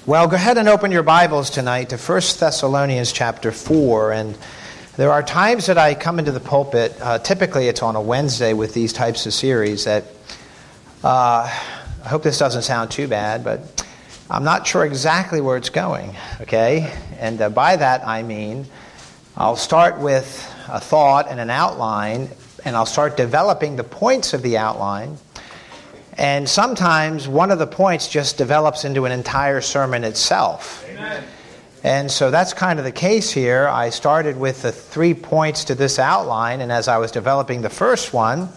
Well, go ahead and open your Bibles tonight to 1 Thessalonians chapter 4. And there are times that I come into the pulpit, typically it's on a Wednesday with these types of series, that I hope this doesn't sound too bad, but I'm not sure exactly where it's going, okay? And by that I mean I'll start with a thought and an outline, and I'll start developing the points of the outline. And sometimes one of the points just develops into an entire sermon itself. Amen. And so that's kind of the case here. I started with the 3 points to this outline, and as I was developing the first one,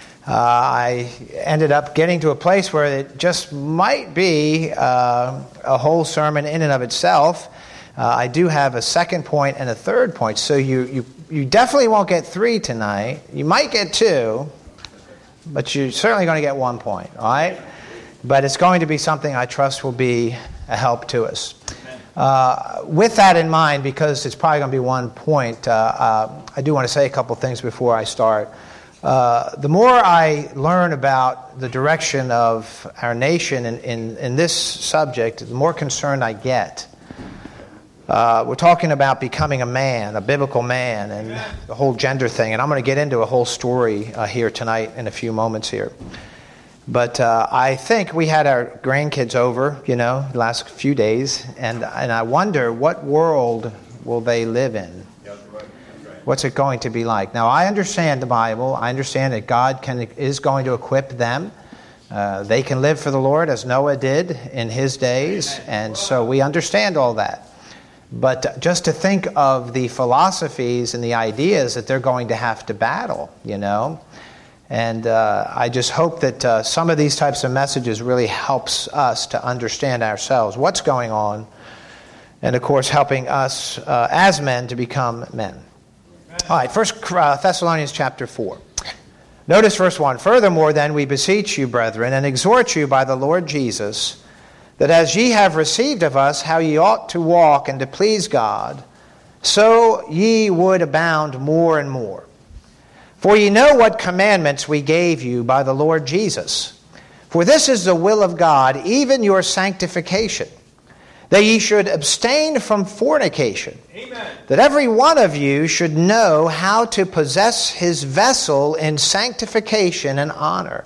I ended up getting to a place where it just might be a whole sermon in and of itself. I do have a second point and a third point, so you definitely won't get 3 tonight. You might get 2. But you're certainly going to get 1 point, all right? But it's going to be something I trust will be a help to us. With that in mind, because it's probably going to be 1 point, I do want to say a couple things before I start. The more I learn about the direction of our nation in this subject, the more concerned I get. We're talking about becoming a man, a biblical man, and the whole gender thing. And I'm going to get into a whole story here tonight in a few moments here. But I think we had our grandkids over, the last few days. And I wonder, what world will they live in? What's it going to be like? Now, I understand the Bible. I understand that God is going to equip them. They can live for the Lord as Noah did in his days. And so we understand all that. But just to think of the philosophies and the ideas that they're going to have to battle, And I just hope that some of these types of messages really helps us to understand ourselves, what's going on, and of course helping us as men to become men. All right, 1 Thessalonians chapter 4. Notice verse 1. Furthermore, then, we beseech you, brethren, and exhort you by the Lord Jesus, that as ye have received of us how ye ought to walk and to please God, so ye would abound more and more. For ye know what commandments we gave you by the Lord Jesus. For this is the will of God, even your sanctification, that ye should abstain from fornication, Amen. That every one of you should know how to possess his vessel in sanctification and honor,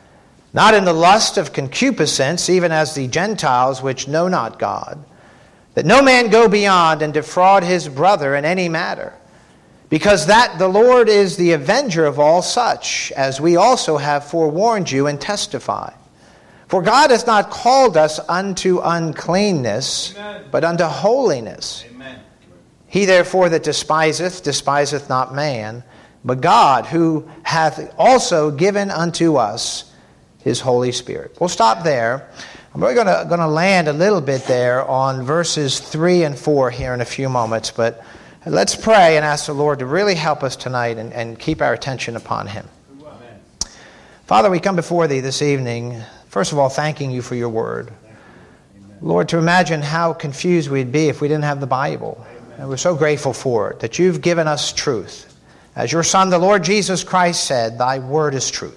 not in the lust of concupiscence, even as the Gentiles which know not God, that no man go beyond and defraud his brother in any matter, because that the Lord is the avenger of all such, as we also have forewarned you and testify. For God hath not called us unto uncleanness, Amen. But unto holiness. Amen. He therefore that despiseth not man, but God, who hath also given unto us His Holy Spirit. We'll stop there. I'm really going to land a little bit there on verses 3 and 4 here in a few moments, but let's pray and ask the Lord to really help us tonight and keep our attention upon Him. Amen. Father, we come before Thee this evening, first of all, thanking You for Your Word. Amen. Lord, to imagine how confused we'd be if we didn't have the Bible. Amen. And we're so grateful for it, that You've given us truth. As Your Son, the Lord Jesus Christ, said, Thy Word is truth.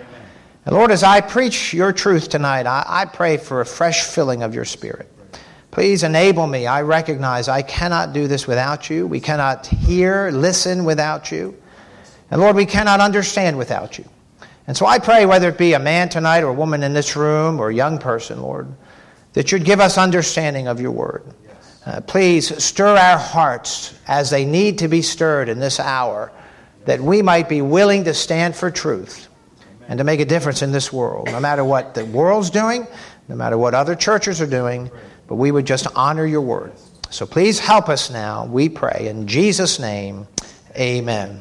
And Lord, as I preach Your truth tonight, I pray for a fresh filling of Your Spirit. Please enable me. I recognize I cannot do this without You. We cannot listen without You. And Lord, we cannot understand without You. And so I pray, whether it be a man tonight or a woman in this room or a young person, Lord, that You'd give us understanding of Your Word. Please stir our hearts as they need to be stirred in this hour, that we might be willing to stand for truth and to make a difference in this world, no matter what the world's doing, no matter what other churches are doing, but we would just honor Your Word. So please help us now, we pray. In Jesus' name, amen.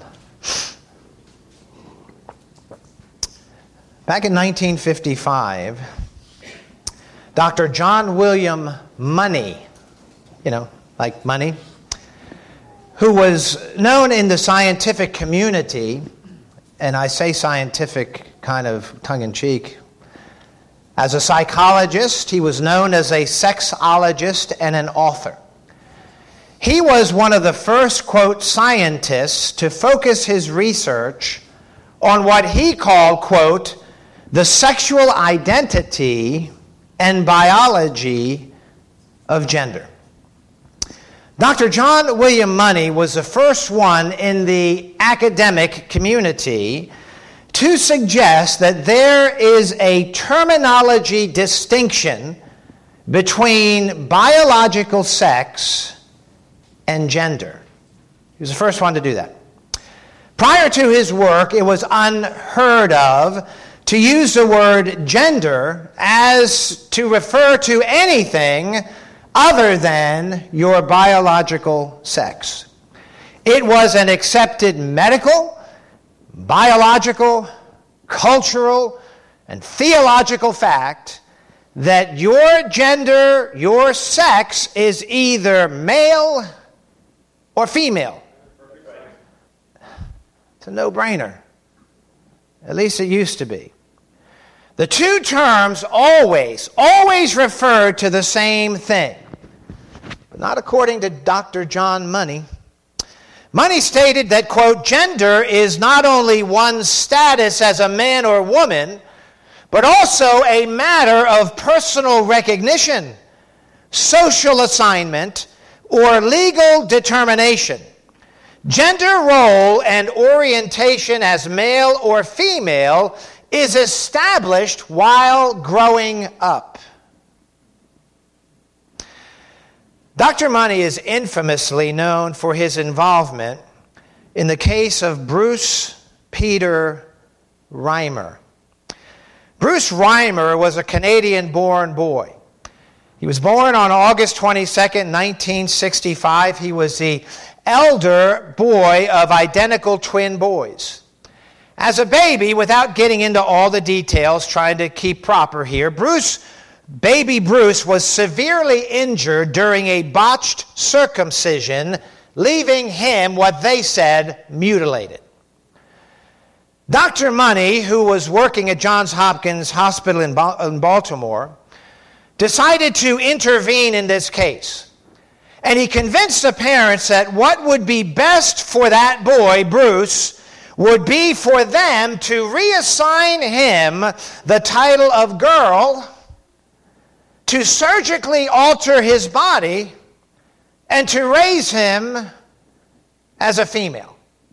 Back in 1955, Dr. John William Money, like money, who was known in the scientific community, and I say scientific kind of tongue-in-cheek, as a psychologist. He was known as a sexologist and an author. He was one of the first, quote, scientists to focus his research on what he called, quote, the sexual identity and biology of gender. Dr. John William Money was the first one in the academic community to suggest that there is a terminology distinction between biological sex and gender. He was the first one to do that. Prior to his work, it was unheard of to use the word gender as to refer to anything other than your biological sex. It was an accepted medical, biological, cultural, and theological fact that your gender, your sex, is either male or female. It's a no-brainer. At least it used to be. The two terms always referred to the same thing. But not according to Dr. John Money. Money stated that, quote, gender is not only one's status as a man or woman, but also a matter of personal recognition, social assignment, or legal determination. Gender role and orientation as male or female is established while growing up. Dr. Money is infamously known for his involvement in the case of Bruce Peter Reimer. Bruce Reimer was a Canadian-born boy. He was born on August 22nd, 1965. He was the elder boy of identical twin boys. As a baby, without getting into all the details, trying to keep proper here, baby Bruce was severely injured during a botched circumcision, leaving him, what they said, mutilated. Dr. Money, who was working at Johns Hopkins Hospital in Baltimore, decided to intervene in this case. And he convinced the parents that what would be best for that boy, Bruce, would be for them to reassign him the title of girl, to surgically alter his body, and to raise him as a female.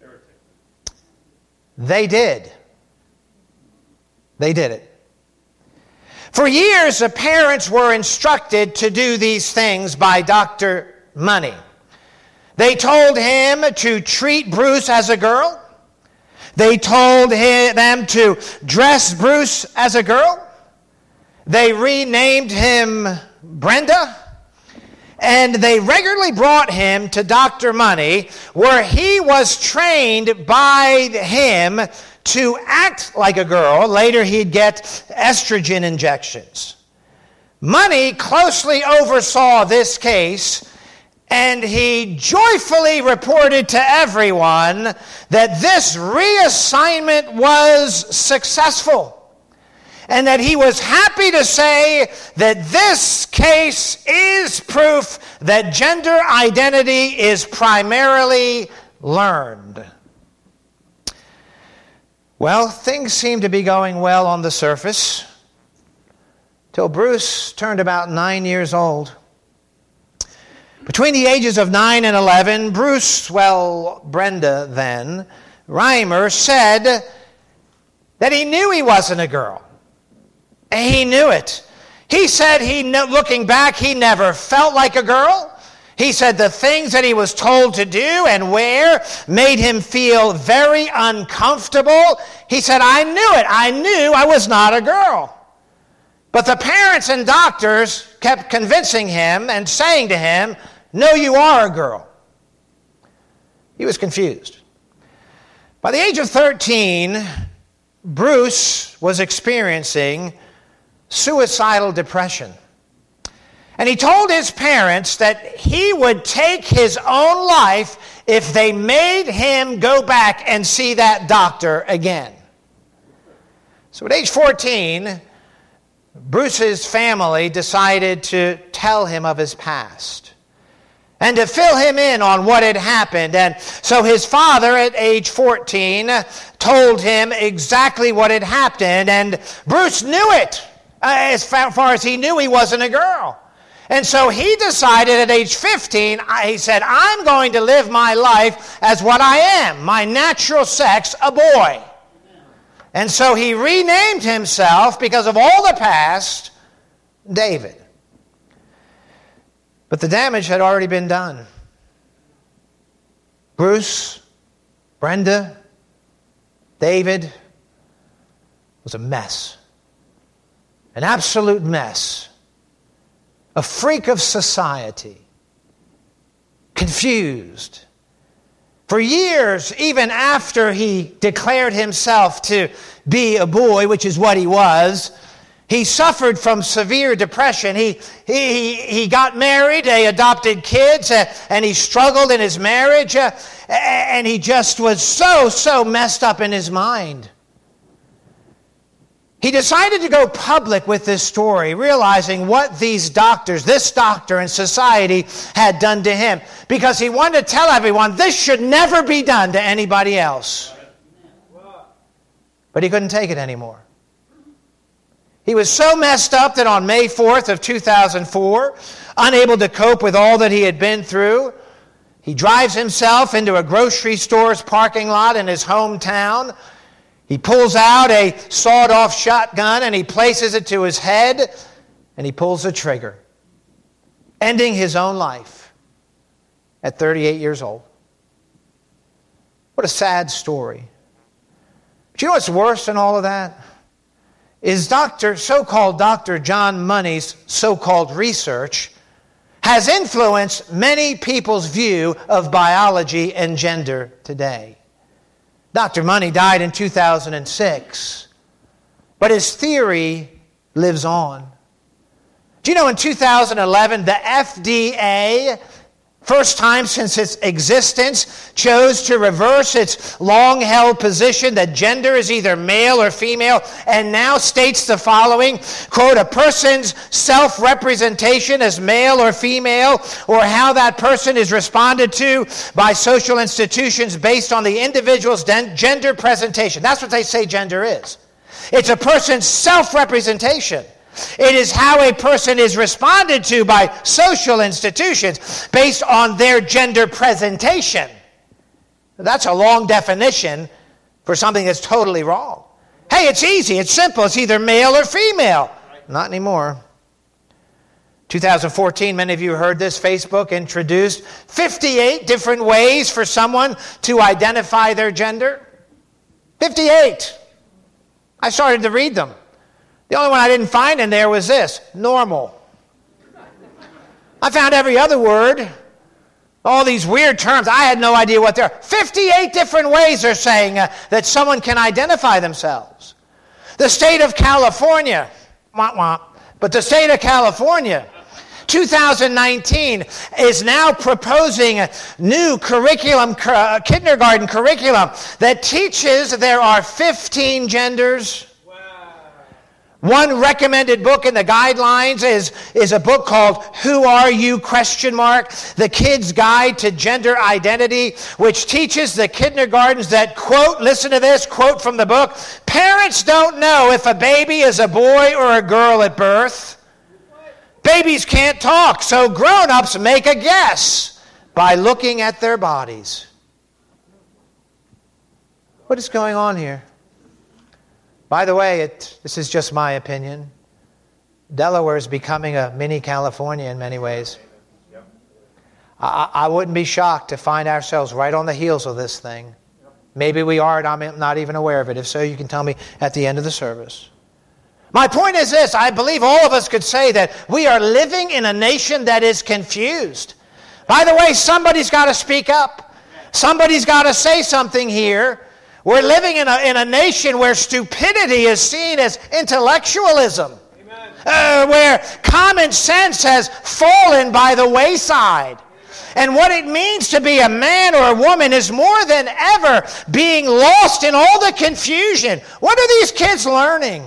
They did. They did it. For years, the parents were instructed to do these things by Dr. Money. They told him to treat Bruce as a girl. They told them to dress Bruce as a girl. They renamed him Brenda. And they regularly brought him to Dr. Money, where he was trained by him to act like a girl. Later he'd get estrogen injections. Money closely oversaw this case, and he joyfully reported to everyone that this reassignment was successful, and that he was happy to say that this case is proof that gender identity is primarily learned. Well, things seemed to be going well on the surface till Bruce turned about 9 years old. Between the ages of 9 and 11, Brenda then, Reimer said that he knew he wasn't a girl. He knew it. He said, looking back, he never felt like a girl. He said the things that he was told to do and wear made him feel very uncomfortable. He said, I knew it. I knew I was not a girl. But the parents and doctors kept convincing him and saying to him, no, you are a girl. He was confused. By the age of 13, Bruce was experiencing suicidal depression. And he told his parents that he would take his own life if they made him go back and see that doctor again. So at age 14, Bruce's family decided to tell him of his past and to fill him in on what had happened. And so his father at age 14 told him exactly what had happened, and Bruce knew it. As far as he knew, he wasn't a girl. And so he decided at age 15, he said, I'm going to live my life as what I am, my natural sex, a boy. And so he renamed himself, because of all the past, David. But the damage had already been done. Bruce, Brenda, David was a mess. An absolute mess. A freak of society. Confused. For years, even after he declared himself to be a boy, which is what he was, he suffered from severe depression. He got married, they adopted kids, and he struggled in his marriage, and he just was so messed up in his mind. He decided to go public with this story, realizing what this doctor and society had done to him, because he wanted to tell everyone this should never be done to anybody else. But he couldn't take it anymore. He was so messed up that on May 4th of 2004, unable to cope with all that he had been through, he drives himself into a grocery store's parking lot in his hometown. He pulls out a sawed-off shotgun and he places it to his head and he pulls the trigger, ending his own life at 38 years old. What a sad story. But you know what's worse than all of that? Is so-called Dr. John Money's so-called research has influenced many people's view of biology and gender today. Dr. Money died in 2006, but his theory lives on. Do you know in 2011, the FDA, first time since its existence, chose to reverse its long-held position that gender is either male or female, and now states the following, quote, a person's self-representation as male or female, or how that person is responded to by social institutions based on the individual's gender presentation. That's what they say gender is. It's a person's self-representation. It is how a person is responded to by social institutions based on their gender presentation. That's a long definition for something that's totally wrong. Hey, it's easy, it's simple, it's either male or female. Not anymore. 2014, many of you heard this, Facebook introduced 58 different ways for someone to identify their gender. 58. I started to read them. The only one I didn't find in there was this, normal. I found every other word, all these weird terms. I had no idea what they are. 58 different ways they're saying that someone can identify themselves. The state of California, but the state of California, 2019 is now proposing a new curriculum, kindergarten curriculum, that teaches there are 15 genders. One recommended book in the guidelines is a book called Who Are You? ? The Kid's Guide to Gender Identity, which teaches the kindergartens that, quote, listen to this, quote from the book, parents don't know if a baby is a boy or a girl at birth. Babies can't talk, so grown-ups make a guess by looking at their bodies. What is going on here? By the way, this is just my opinion. Delaware is becoming a mini California in many ways. I wouldn't be shocked to find ourselves right on the heels of this thing. Maybe we are, and I'm not even aware of it. If so, you can tell me at the end of the service. My point is this. I believe all of us could say that we are living in a nation that is confused. By the way, somebody's got to speak up. Somebody's got to say something here. We're living in a nation where stupidity is seen as intellectualism, where common sense has fallen by the wayside. And what it means to be a man or a woman is more than ever being lost in all the confusion. What are these kids learning?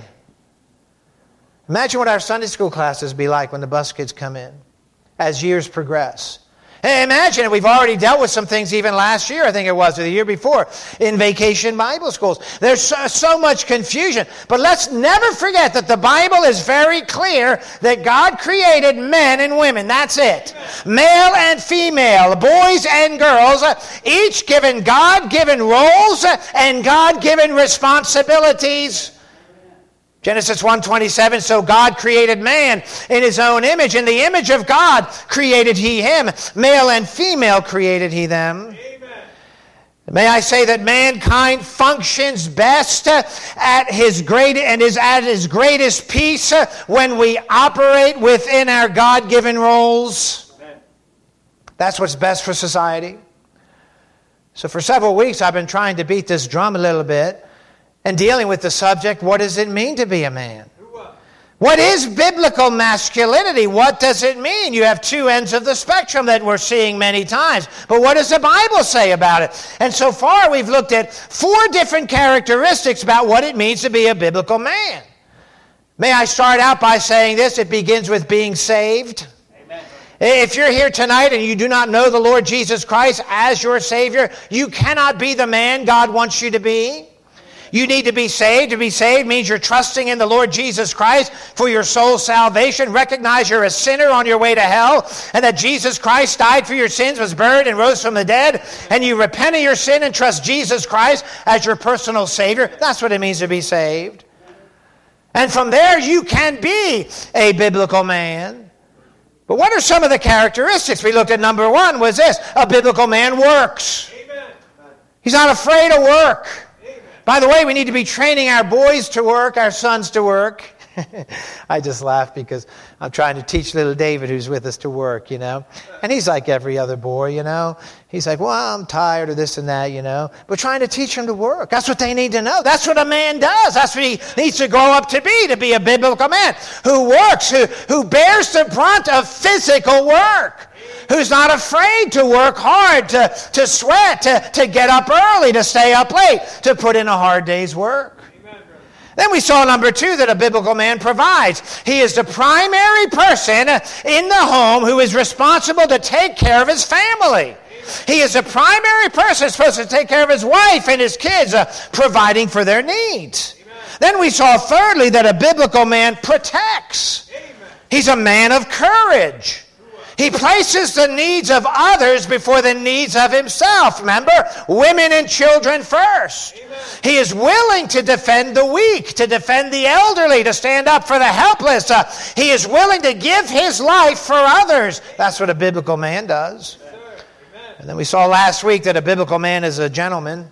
Imagine what our Sunday school classes be like when the bus kids come in as years progress. Imagine, we've already dealt with some things even last year, I think it was, or the year before, in vacation Bible schools. There's so much confusion. But let's never forget that the Bible is very clear that God created men and women. That's it. Male and female, boys and girls, each given God-given roles and God-given responsibilities. Genesis 1:27, so God created man in his own image. In the image of God created he him. Male and female created he them. Amen. May I say that mankind functions best at his greatest peace when we operate within our God-given roles. Amen. That's what's best for society. So for several weeks I've been trying to beat this drum a little bit, and dealing with the subject, what does it mean to be a man? What is biblical masculinity? What does it mean? You have two ends of the spectrum that we're seeing many times. But what does the Bible say about it? And so far we've looked at 4 different characteristics about what it means to be a biblical man. May I start out by saying this? It begins with being saved. Amen. If you're here tonight and you do not know the Lord Jesus Christ as your Savior, you cannot be the man God wants you to be. You need to be saved. To be saved means you're trusting in the Lord Jesus Christ for your soul's salvation. Recognize you're a sinner on your way to hell, and that Jesus Christ died for your sins, was buried, and rose from the dead. And you repent of your sin and trust Jesus Christ as your personal Savior. That's what it means to be saved. And from there, you can be a biblical man. But what are some of the characteristics? We looked at number 1 was this. A biblical man works. Amen. He's not afraid of work. By the way, we need to be training our boys to work, our sons to work. I just laugh because I'm trying to teach little David, who's with us, to work, And he's like every other boy, He's like, well, I'm tired of this and that, We're trying to teach him to work. That's what they need to know. That's what a man does. That's what he needs to grow up to be a biblical man who works, who bears the brunt of physical work. Who's not afraid to work hard, to sweat, to get up early, to stay up late, to put in a hard day's work. Amen. Then we saw number 2 that a biblical man provides. He is the primary person in the home who is responsible to take care of his family. Amen. He is the primary person supposed to take care of his wife and his kids, providing for their needs. Amen. Then we saw thirdly that a biblical man protects. Amen. He's a man of courage. He places the needs of others before the needs of himself. Remember, women and children first. Amen. He is willing to defend the weak, to defend the elderly, to stand up for the helpless. He is willing to give his life for others. That's what a biblical man does. Amen. And then we saw last week that a biblical man is a gentleman.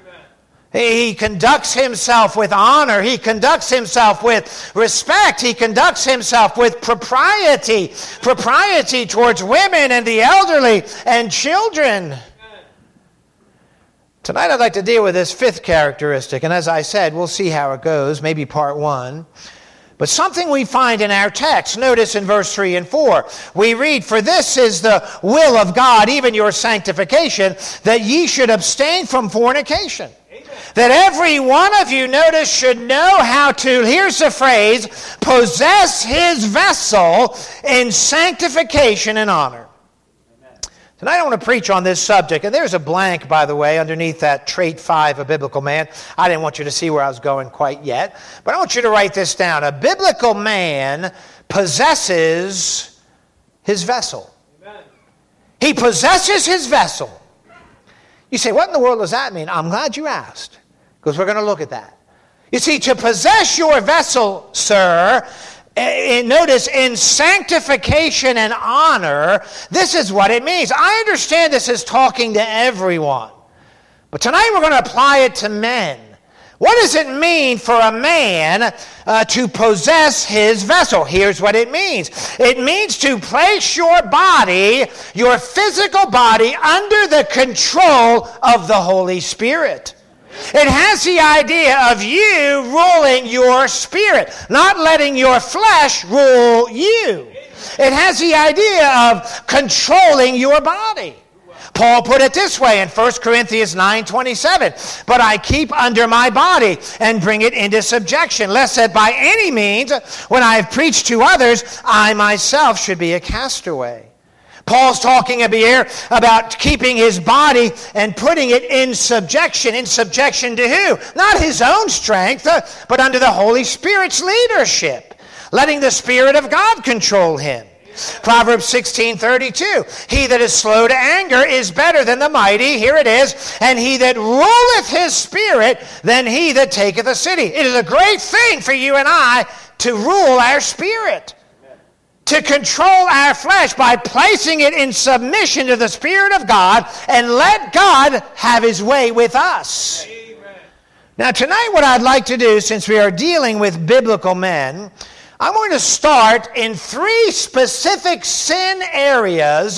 He conducts himself with honor. He conducts himself with respect. He conducts himself with propriety. Propriety towards women and the elderly and children. Tonight I'd like to deal with this 5th characteristic. And as I said, we'll see how it goes, maybe part 1. But something we find in our text, notice in verse 3 and 4, we read, for this is the will of God, even your sanctification, that ye should abstain from fornication. That every one of you, notice, should know how to, here's the phrase, possess his vessel in sanctification and honor. Amen. Tonight I want to preach on this subject, and there's a blank, by the way, underneath that trait 5, a biblical man. I didn't want you to see where I was going quite yet, but I want you to write this down. A biblical man possesses his vessel. Amen. He possesses his vessel. You say, what in the world does that mean? I'm glad you asked, because we're going to look at that. You see, to possess your vessel, sir, notice, in sanctification and honor, this is what it means. I understand this is talking to everyone, but tonight we're going to apply it to men. What does it mean for a man to possess his vessel? Here's what it means. It means to place your body, your physical body, under the control of the Holy Spirit. It has the idea of you ruling your spirit, not letting your flesh rule you. It has the idea of controlling your body. Paul put it this way in 1 Corinthians 9:27, but I keep under my body and bring it into subjection, lest that by any means, when I have preached to others, I myself should be a castaway. Paul's talking here about keeping his body and putting it in subjection. In subjection to who? Not his own strength, but under the Holy Spirit's leadership. Letting the Spirit of God control him. Proverbs 16:32. He that is slow to anger is better than the mighty. Here it is. And he that ruleth his spirit than he that taketh a city. It is a great thing for you and I to rule our spirit. To control our flesh by placing it in submission to the Spirit of God and let God have his way with us. Amen. Now tonight what I'd like to do, since we are dealing with biblical men, I'm going to start in 3 specific sin areas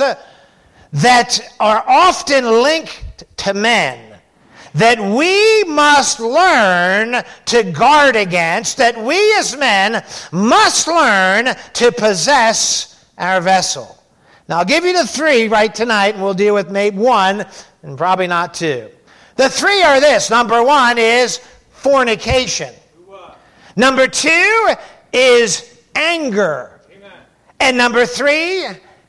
that are often linked to men, that we must learn to guard against, that we as men must learn to possess our vessel. Now, I'll give you the 3 right tonight, and we'll deal with maybe 1 and probably not 2. The 3 are this. Number 1 is fornication. Number 2 is anger. And number 3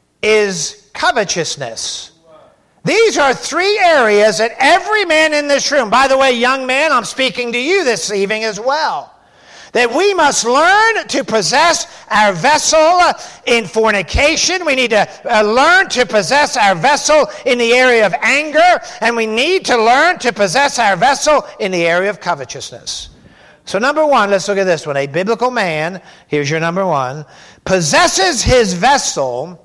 is covetousness. These are 3 areas that every man in this room, by the way, young man, I'm speaking to you this evening as well, that we must learn to possess our vessel in fornication. We need to learn to possess our vessel in the area of anger, and we need to learn to possess our vessel in the area of covetousness. So number 1, let's look at this one. A biblical man, here's your number 1, possesses his vessel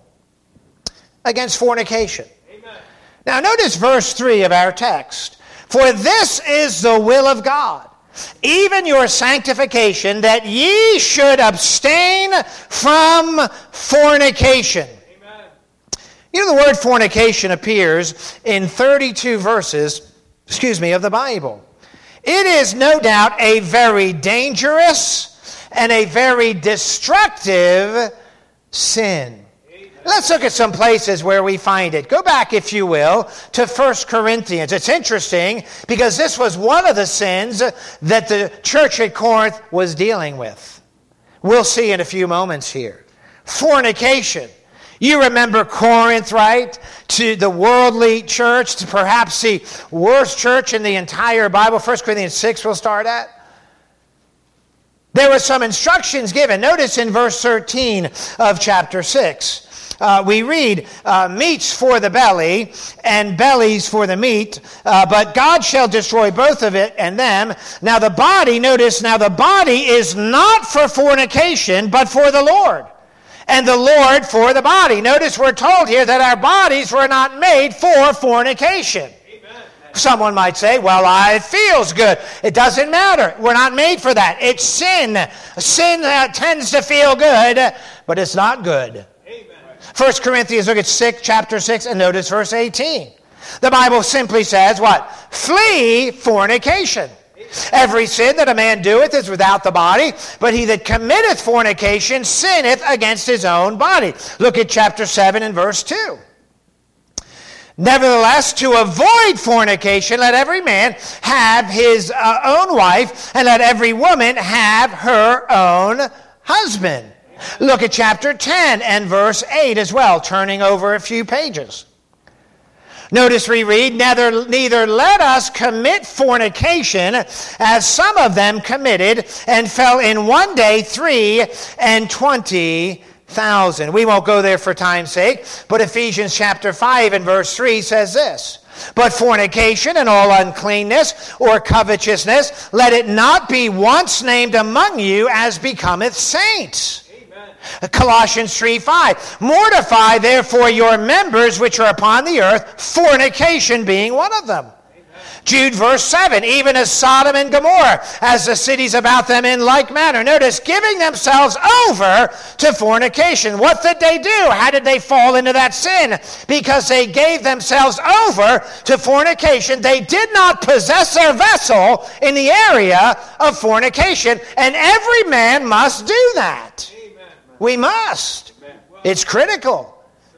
against fornication. Now notice verse 3 of our text. For this is the will of God, even your sanctification, that ye should abstain from fornication. Amen. You know, the word fornication appears in 32 verses, of the Bible. It is no doubt a very dangerous and a very destructive sin. Let's look at some places where we find it. Go back, if you will, to 1 Corinthians. It's interesting because this was one of the sins that the church at Corinth was dealing with. We'll see in a few moments here. Fornication. You remember Corinth, right? To the worldly church, to perhaps the worst church in the entire Bible. 1 Corinthians 6 we'll start at. There were some instructions given. Notice in verse 13 of chapter 6. We read, meats for the belly, and bellies for the meat, but God shall destroy both of it and them. Now the body, notice, now the body is not for fornication, but for the Lord, and the Lord for the body. Notice we're told here that our bodies were not made for fornication. Someone might say, well, it feels good. It doesn't matter. We're not made for that. It's sin. Sin tends to feel good, but it's not good. 1 Corinthians, look at chapter 6, and notice verse 18. The Bible simply says, what? Flee fornication. Every sin that a man doeth is without the body, but he that committeth fornication sinneth against his own body. Look at chapter 7 and verse 2. Nevertheless, to avoid fornication, let every man have his own wife, and let every woman have her own husband. Look at chapter 10 and verse 8 as well, turning over a few pages. Notice we read, neither let us commit fornication, as some of them committed, and fell in one day 23,000. We won't go there for time's sake, but Ephesians chapter 5 and verse 3 says this. But fornication and all uncleanness or covetousness, let it not be once named among you as becometh saints. Colossians 3:5. Mortify therefore your members which are upon the earth, fornication being one of them. Jude verse 7, even as Sodom and Gomorrah, as the cities about them in like manner. Notice, giving themselves over to fornication. What did they do? How did they fall into that sin? Because they gave themselves over to fornication. They did not possess their vessel in the area of fornication, and every man must do that. We must. It's critical.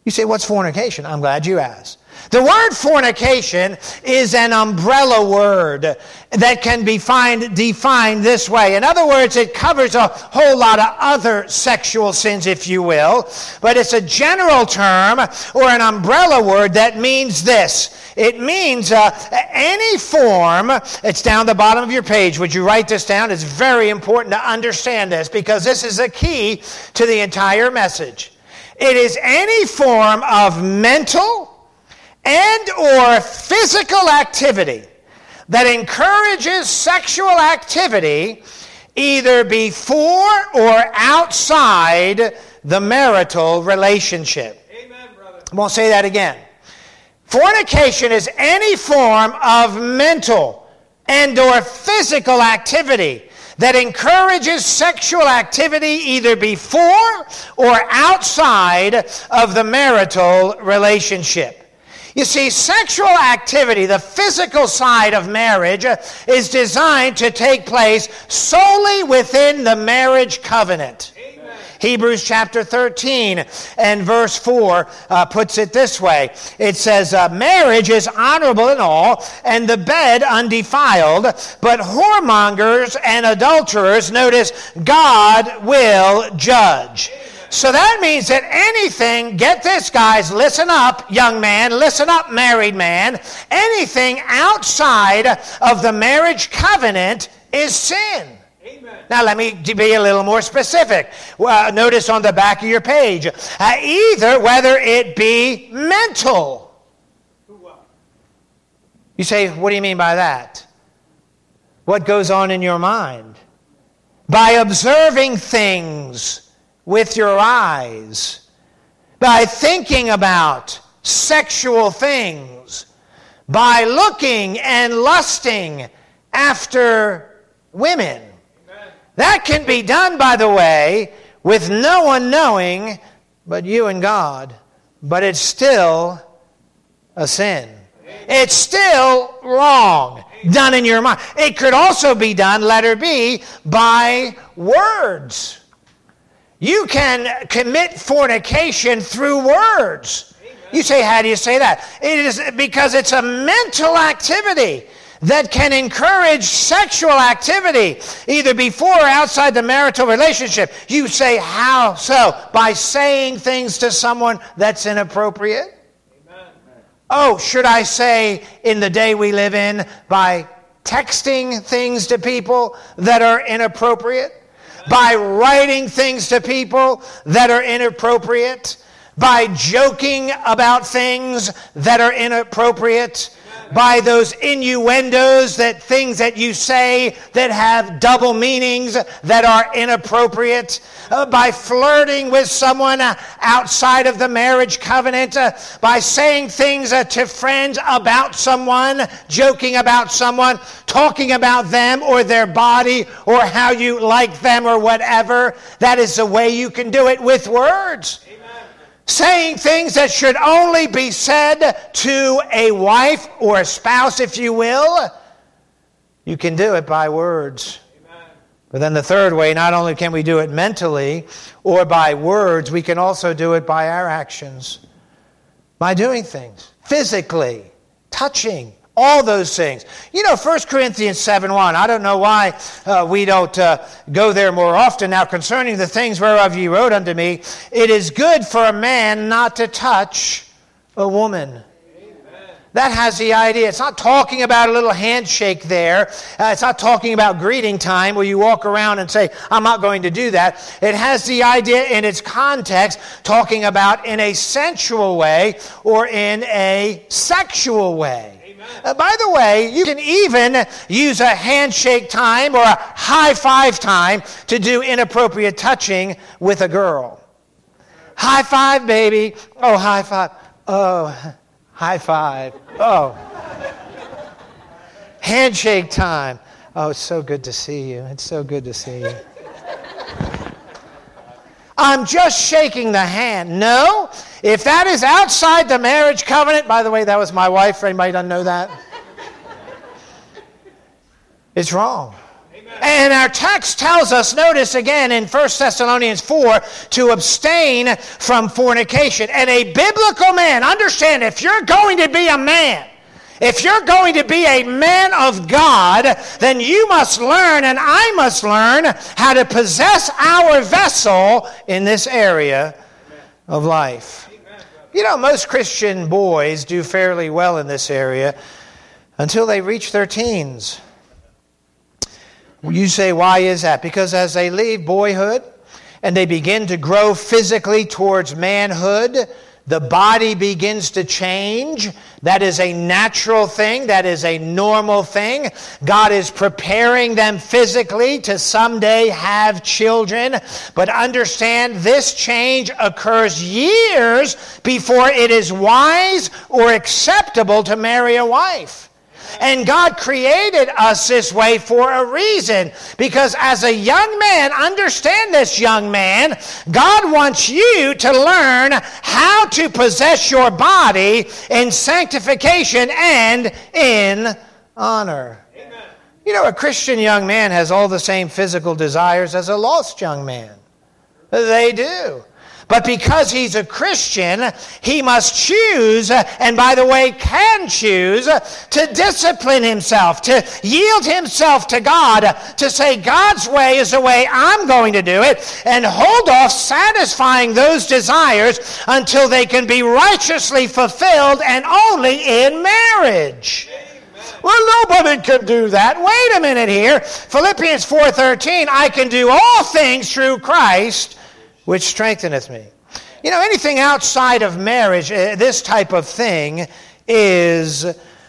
You say, what's fornication? I'm glad you asked. The word fornication is an umbrella word that can be defined this way. In other words, it covers a whole lot of other sexual sins, if you will. But it's a general term or an umbrella word that means this. It means any form. It's down the bottom of your page. Would you write this down? It's very important to understand this because this is a key to the entire message. It is any form of mental and or physical activity that encourages sexual activity either before or outside the marital relationship. Amen, brother. I'm going to say that again. Fornication is any form of mental and or physical activity that encourages sexual activity either before or outside of the marital relationship. You see, sexual activity, the physical side of marriage, is designed to take place solely within the marriage covenant. Amen. Hebrews chapter 13 and verse 4 puts it this way. It says, marriage is honorable in all, and the bed undefiled, but whoremongers and adulterers, notice, God will judge. So that means that anything, get this guys, listen up young man, listen up married man, anything outside of the marriage covenant is sin. Amen. Now let me be a little more specific. Notice on the back of your page, either whether it be mental. You say, what do you mean by that? What goes on in your mind? By observing things with your eyes, by thinking about sexual things, by looking and lusting after women. Amen. That can be done, by the way, with no one knowing but you and God, but it's still a sin. It's still wrong, done in your mind. It could also be done, letter B, by words. You can commit fornication through words. You say, how do you say that? It is because it's a mental activity that can encourage sexual activity, either before or outside the marital relationship. You say, how so? By saying things to someone that's inappropriate? Amen. Oh, should I say in the day we live in, by texting things to people that are inappropriate? By writing things to people that are inappropriate, by joking about things that are inappropriate, by those innuendos, that things that you say that have double meanings that are inappropriate, by flirting with someone outside of the marriage covenant, by saying things to friends about someone, joking about someone, talking about them or their body or how you like them or whatever. That is the way you can do it, with words. Saying things that should only be said to a wife or a spouse, if you will. You can do it by words. Amen. But then the third way, not only can we do it mentally or by words, we can also do it by our actions. By doing things physically, touching, all those things. You know, 1 Corinthians 7:1. I don't know why we don't go there more often. Now, concerning the things whereof ye wrote unto me, it is good for a man not to touch a woman. That has the idea. It's not talking about a little handshake there. It's not talking about greeting time where you walk around and say, I'm not going to do that. It has the idea in its context talking about in a sensual way or in a sexual way. By the way, you can even use a handshake time or a high five time to do inappropriate touching with a girl. High five, baby. Oh, high five. Oh, high five. Oh. Handshake time. Oh, it's so good to see you. It's so good to see you. I'm just shaking the hand. No, if that is outside the marriage covenant, by the way, that was my wife, for anybody who doesn't know that. It's wrong. And our text tells us, notice again in 1 Thessalonians 4, to abstain from fornication. And a biblical man, understand, if you're going to be a man, if you're going to be a man of God, then you must learn, and I must learn, how to possess our vessel in this area of life. You know, most Christian boys do fairly well in this area until they reach their teens. You say, why is that? Because as they leave boyhood and they begin to grow physically towards manhood, the body begins to change. That is a natural thing. That is a normal thing. God is preparing them physically to someday have children. But understand, this change occurs years before it is wise or acceptable to marry a wife. And God created us this way for a reason. Because as a young man, understand this, young man, God wants you to learn how to possess your body in sanctification and in honor. Amen. You know, a Christian young man has all the same physical desires as a lost young man. They do. But because he's a Christian, he must choose, and by the way, can choose, to discipline himself, to yield himself to God, to say God's way is the way I'm going to do it, and hold off satisfying those desires until they can be righteously fulfilled and only in marriage. Well, nobody can do that. Wait a minute here. Philippians 4:13, I can do all things through Christ, which strengtheneth me. You know, anything outside of marriage, this type of thing, is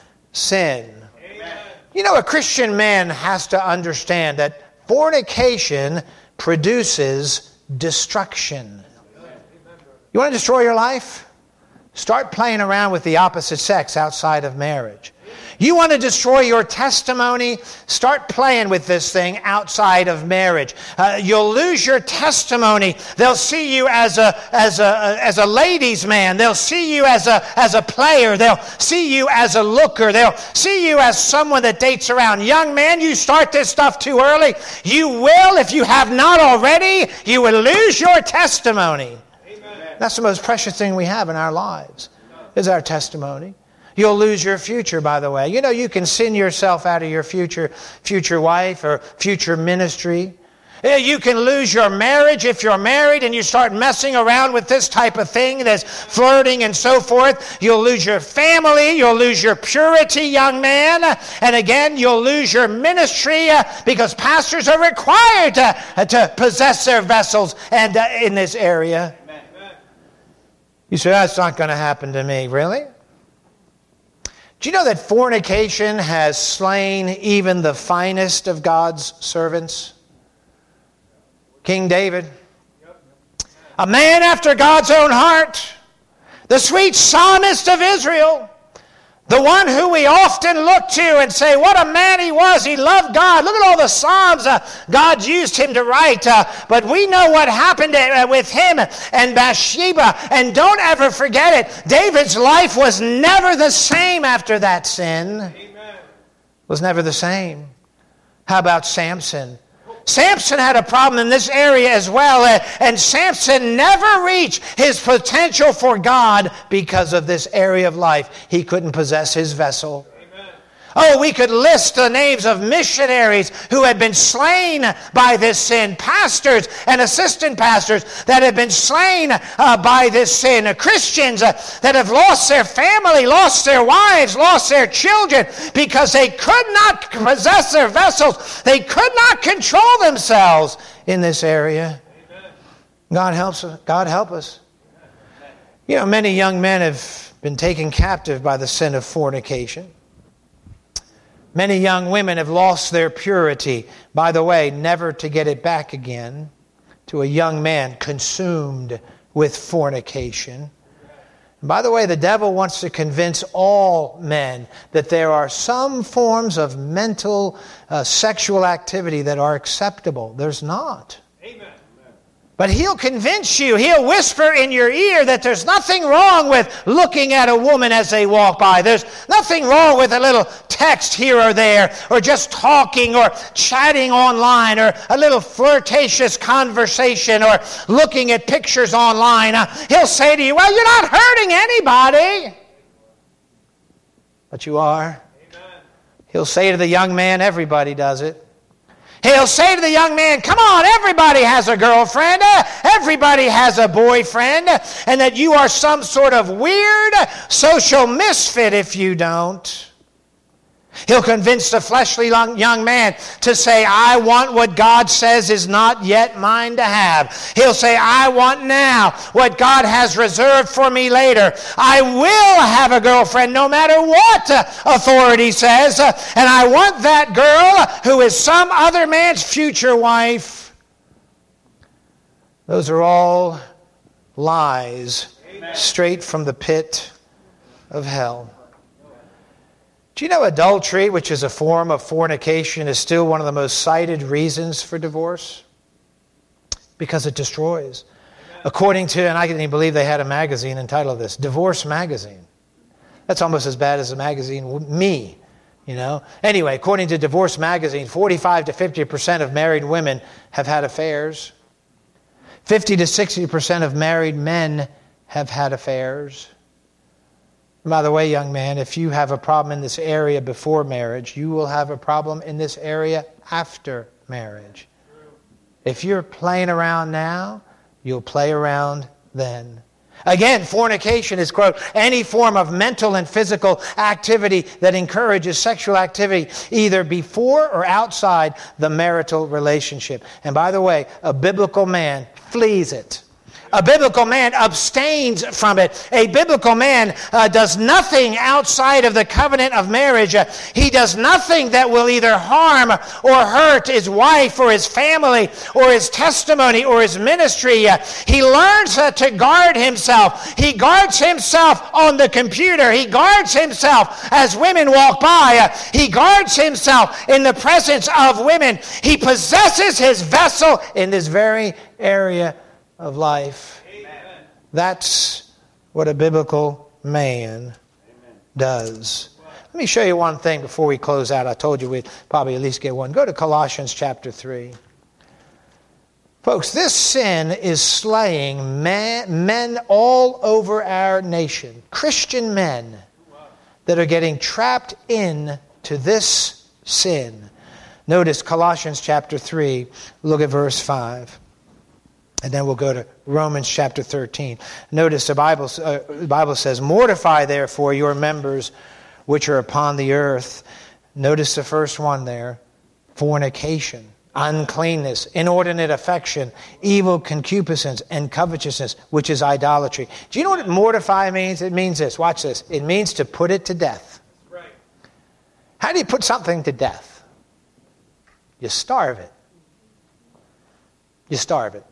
sin. Amen. You know, a Christian man has to understand that fornication produces destruction. You want to destroy your life? Start playing around with the opposite sex outside of marriage. You want to destroy your testimony? Start playing with this thing outside of marriage. You'll lose your testimony. They'll see you as a ladies' man. They'll see you as a player. They'll see you as a looker. They'll see you as someone that dates around. Young man, you start this stuff too early, you will, if you have not already, you will lose your testimony. Amen. That's the most precious thing we have in our lives, is our testimony. You'll lose your future, by the way. You know, you can sin yourself out of your future wife or future ministry. You can lose your marriage if you're married and you start messing around with this type of thing, that's flirting and so forth. You'll lose your family. You'll lose your purity, young man. And again, you'll lose your ministry because pastors are required to possess their vessels and in this area. Amen. You say, that's not going to happen to me. Really? Do you know that fornication has slain even the finest of God's servants? King David, a man after God's own heart, the sweet psalmist of Israel, the one who we often look to and say, what a man he was. He loved God. Look at all the psalms God used him to write. But we know what happened with him and Bathsheba. And don't ever forget it. David's life was never the same after that sin. Amen. Was never the same. How about Samson? Samson had a problem in this area as well, and Samson never reached his potential for God because of this area of life. He couldn't possess his vessel. Amen. Oh, we could list the names of missionaries who had been slain by this sin, pastors and assistant pastors that have been slain by this sin, Christians that have lost their family, lost their wives, lost their children because they could not possess their vessels. They could not control themselves in this area. Amen. God help us. You know, many young men have been taken captive by the sin of fornication. Many young women have lost their purity, by the way, never to get it back again, to a young man consumed with fornication. And by the way, the devil wants to convince all men that there are some forms of mental sexual activity that are acceptable. There's not. Amen. But he'll convince you, he'll whisper in your ear that there's nothing wrong with looking at a woman as they walk by. There's nothing wrong with a little text here or there, or just talking or chatting online, or a little flirtatious conversation, or looking at pictures online. He'll say to you, well, you're not hurting anybody. But you are. Amen. He'll say to the young man, everybody does it. He'll say to the young man, come on, everybody has a girlfriend, everybody has a boyfriend, and that you are some sort of weird social misfit if you don't. He'll convince the fleshly young man to say, I want what God says is not yet mine to have. He'll say, I want now what God has reserved for me later. I will have a girlfriend no matter what authority says. And I want that girl who is some other man's future wife. Those are all lies. Amen. Straight from the pit of hell. Do you know adultery, which is a form of fornication, is still one of the most cited reasons for divorce? Because it destroys. Amen. According to, and I can't even believe they had a magazine entitled this, Divorce Magazine. That's almost as bad as the magazine Me, you know. Anyway, according to Divorce Magazine, 45 to 50% of married women have had affairs. 50 to 60% of married men have had affairs. By the way, young man, if you have a problem in this area before marriage, you will have a problem in this area after marriage. If you're playing around now, you'll play around then. Again, fornication is, quote, any form of mental and physical activity that encourages sexual activity either before or outside the marital relationship. And by the way, a biblical man flees it. A biblical man abstains from it. A biblical man does nothing outside of the covenant of marriage. He does nothing that will either harm or hurt his wife or his family or his testimony or his ministry. He learns to guard himself. He guards himself on the computer. He guards himself as women walk by. He guards himself in the presence of women. He possesses his vessel in this very area of life. Amen. That's what a biblical man does. Let me show you one thing before we close out. I told you we'd probably at least get one. Go to Colossians chapter 3. Folks, this sin is slaying men all over our nation. Christian men that are getting trapped into this sin. Notice Colossians chapter 3. Look at verse 5. And then we'll go to Romans chapter 13. Notice the Bible says, mortify therefore your members which are upon the earth. Notice the first one there. Fornication, uncleanness, inordinate affection, evil concupiscence, and covetousness, which is idolatry. Do you know what mortify means? It means this. Watch this. It means to put it to death. Right. How do you put something to death? You starve it. You starve it.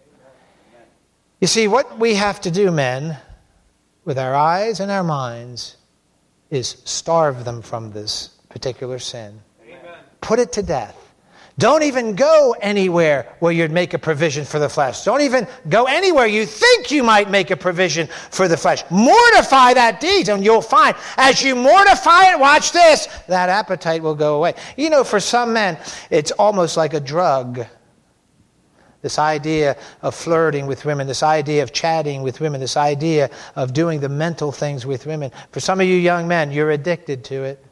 You see, what we have to do, men, with our eyes and our minds, is starve them from this particular sin. Amen. Put it to death. Don't even go anywhere where you'd make a provision for the flesh. Don't even go anywhere you think you might make a provision for the flesh. Mortify that deed, and you'll find, as you mortify it, watch this, that appetite will go away. You know, for some men, it's almost like a drug. This idea of flirting with women, this idea of chatting with women, this idea of doing the mental things with women. For some of you young men, you're addicted to it.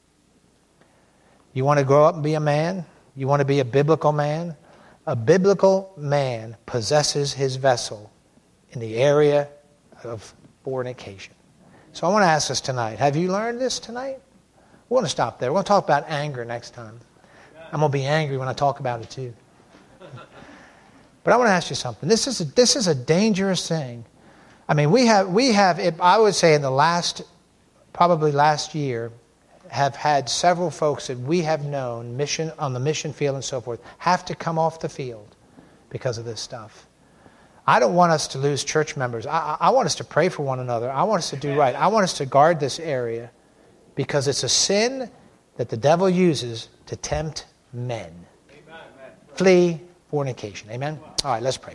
You want to grow up and be a man? You want to be a biblical man? A biblical man possesses his vessel in the area of fornication. So I want to ask us tonight, have you learned this tonight? We want to stop there. We're going to talk about anger next time. I'm going to be angry when I talk about it too. But I want to ask you something. This is a dangerous thing. I mean, we have. I would say in the probably last year, have had several folks that we have known on the mission field and so forth have to come off the field because of this stuff. I don't want us to lose church members. I want us to pray for one another. I want us to do right. I want us to guard this area because it's a sin that the devil uses to tempt men. Flee fornication. Amen? All right, let's pray.